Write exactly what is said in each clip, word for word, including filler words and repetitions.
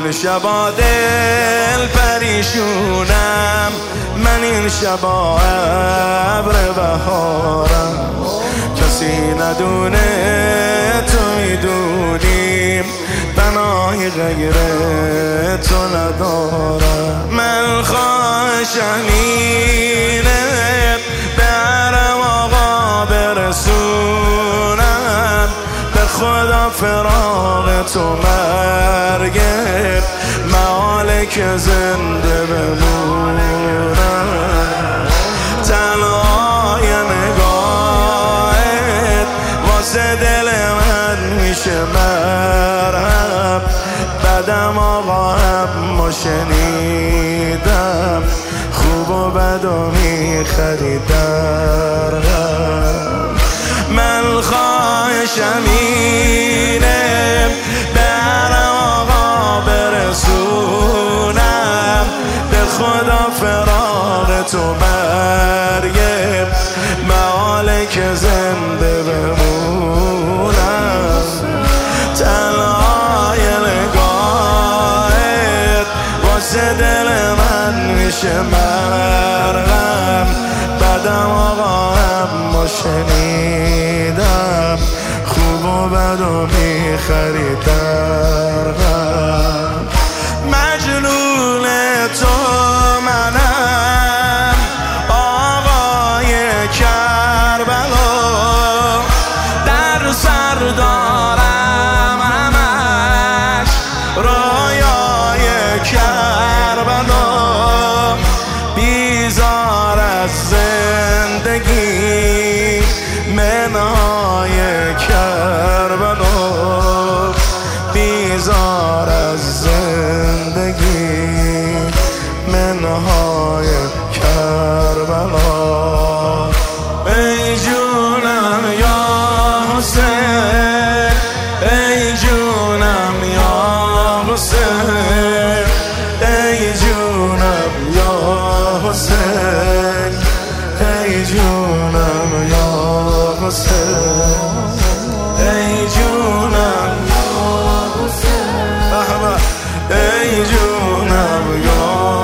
این شبا دل پریشونم، من این شبا ابر بهارم، کسی ندونه تو میدونیم پناهی غیر تو ندارم. من خواهشم اینه به حرم آقا برسونم، به خدا فراق تو مرگه محاله که زنده بمونم. تنهای نگاهت واسه دل من میشه مرهم، بدم آقا اما شنیدم خوب و بد و میخریدم. من خواهشم اینه به حرم آقا برسونم، به خدا فراق تو مرگه محاله که زنده بمونم. تنهای نگاهت واسه دل من میشه مرهم، بدم آقا اما شنیدم خوب و بد و میخریدم. مجنون تو منم آقای کربلا، در سر دارم همش رویای کربلا، بیزار از زندگی منهای کربلا، بیزار از زندگی منهای کربلا. ای جونم یا حسین، ای جونم یا حسین، ای جونم یا حسین، ای جونم یا حسین، ای جونم یا حسین، ای جونم یا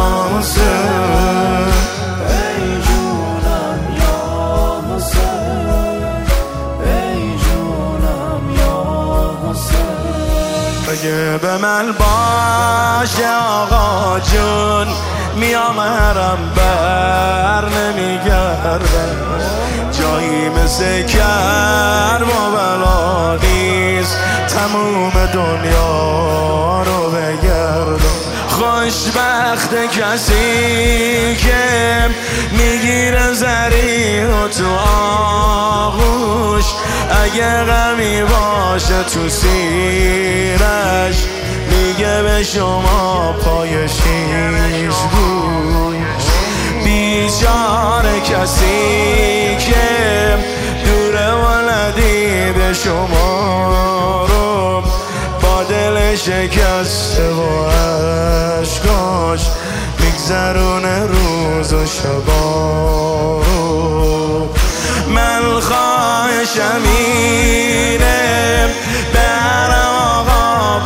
حسین، ای جونم یا حسین، ای جونم یا حسین. اگه به من باشه آقا جون میام حرم بر نمیگردم، جایی مثل کرب و بلا نیست تموم دنیا رو بگردم. خوشبخت کسی که میگیره زری و تو آغوش، اگه غمی باشه تو سینش میگه به شما پای شیش گوش. بیچاره کسی که دوره و ندیده شما رو، با دل شکسته و عشقاش میگذرونه روز و شبا رو. من خواهشم اینه به حرم آقا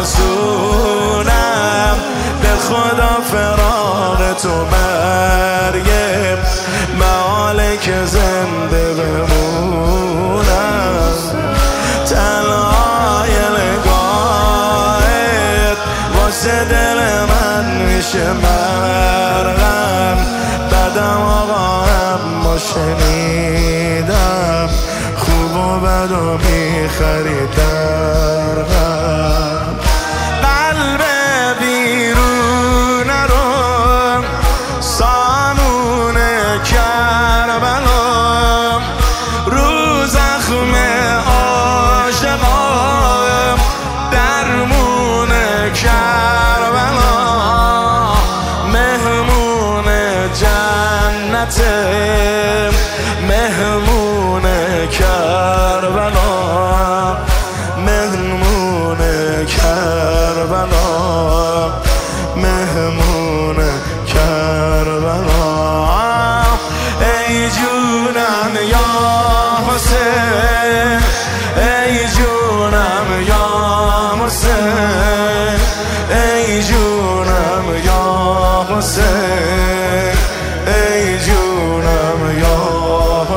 برسونم، به خدا فراق تو مرگه محاله که زنده بمونم. تنهای نگاهت واسه دل من میشه مرهم، بدم آقا اما شنیدم خوب و بد و میخریدم. قلب بیرون رو سامون کربلا، رو زخم عاشقام درمون کربلا، مهمون جنت مهمون کربلا، مهمون کربلا، مهمون کربلا. ای جونم یا حسین، ای جونم یا حسین، ای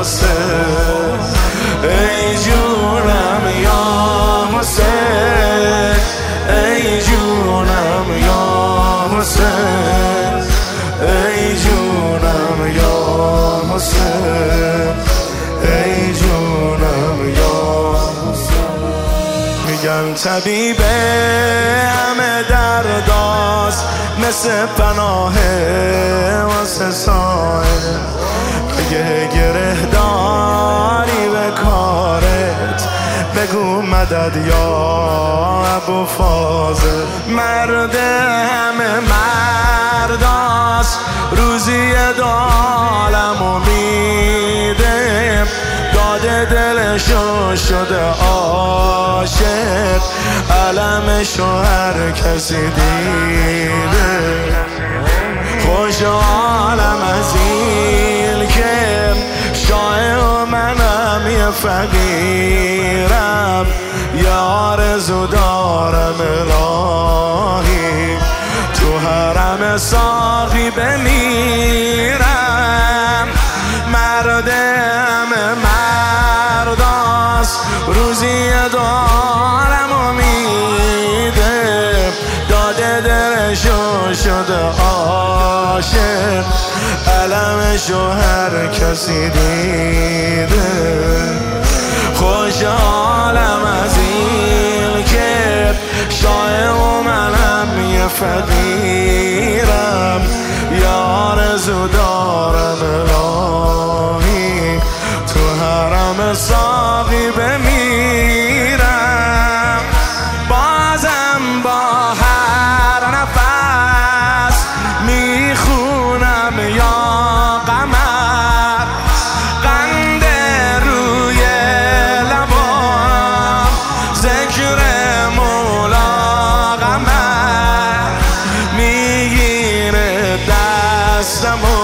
حسین، ای جونم یا حسین، ای جونم یا حسین، ای جونم یا حسین، ای جونم یا حسین. میگن طبیب همه درداست، مثل پناه واسه سایه، بگه گره داری به کارت، بگو مدد یا ابو فاضل. مرد همه مرداست، روزی دالمو میده، داده دلشو شده عاشق، علمشو هر کسی دیده. خوش عالم از این که شاه و منم یه فقیرم، یه آرزو دارم الهی، تو حرم ساقی بمیرم. مرد همه مرداست، روزی دارم و میده، داده دلشو شده عاشق، علمشو هر کسی دیده. خوش عالم از این که شاه و منم یه فقیرم، یه آرزو دارم الهی، تو حرم ساقی بمیرم. بازم با هر نفس میخونم یا قمر، قند روی لبام ذکر مولا قمر، میگیره دستمو